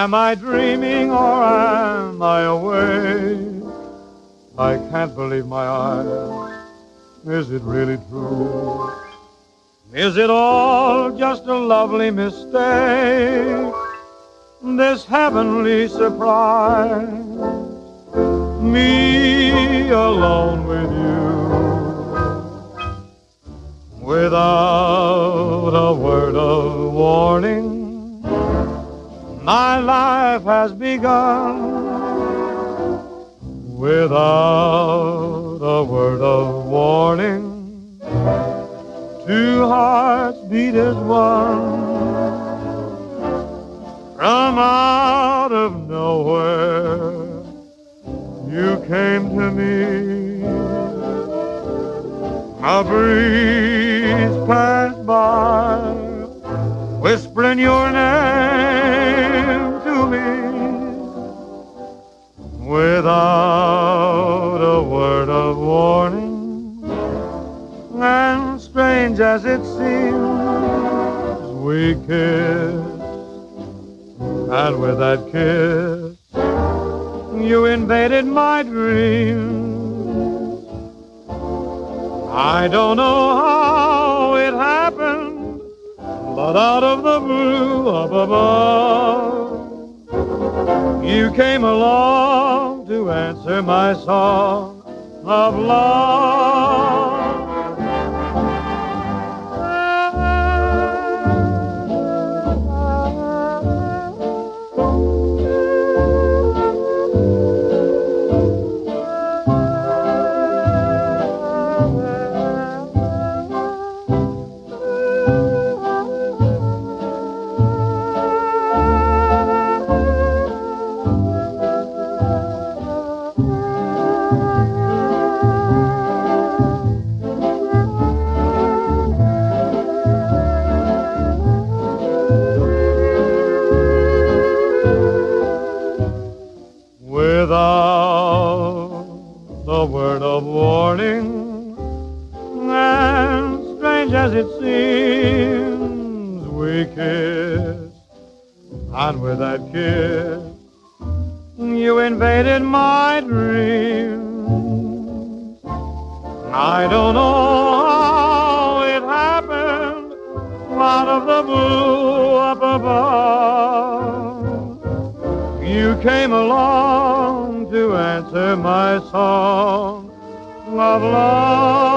Am I dreaming or am I awake? I can't believe my eyes. Is it really true? Is it all just a lovely mistake? This heavenly surprise, me alone with you, without a word of warning, my life has begun. Without a word of warning, two hearts beat as one. From out of nowhere, you came to me. A breeze passed by, whispering your name to me. Without a word of warning, and strange as it seems, we kissed. And with that kiss, you invaded my dreams. I don't know how it happened, but out of the blue up above, you came along to answer my song of love. Without a word of warning, and strange as it seems, we kissed. And with that kiss, you invaded my dreams. I don't know how it happened, out of the blue up above, you came along to answer my song of love.